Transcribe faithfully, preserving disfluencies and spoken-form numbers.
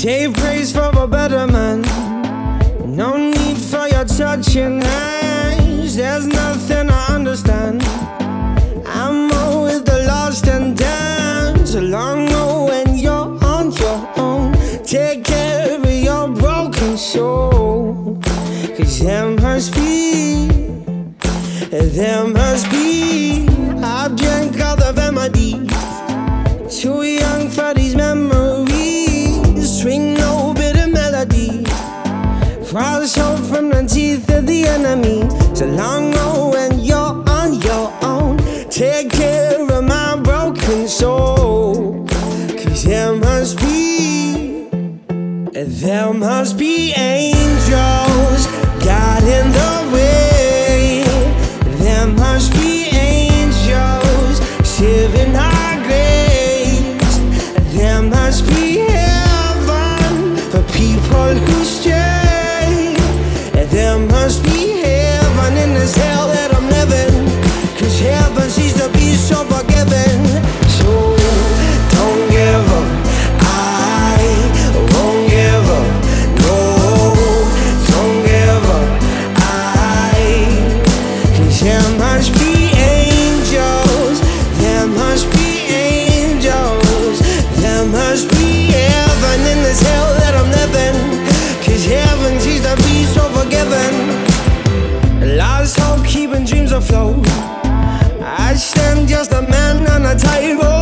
Save praise for a better man. No need for your touching hands. There's nothing I understand. I'm more with the lost and damned. Along when you're on your own, take care of your broken soul. Cause there must be, there must be. I've drank all the remedies, too young for these memories. Swing no bitter melody, cross hope from the teeth of the enemy. So long when you're on your own, take care of my broken soul. Cause there must be, there must be angels guiding the way. There must be angels saving our graves. There must be heaven for people who stray. There must be heaven in this hell that I'm living. Cause heaven seems to be so forgiving. So don't give up, I won't give up. No, don't give up, I. Cause there must be angels, there must be angels. There must be heaven in this hell that I'm living. Cause heaven seems to be so forgiving. Lost hope, keeping dreams afloat. I stand just a man on a tightrope.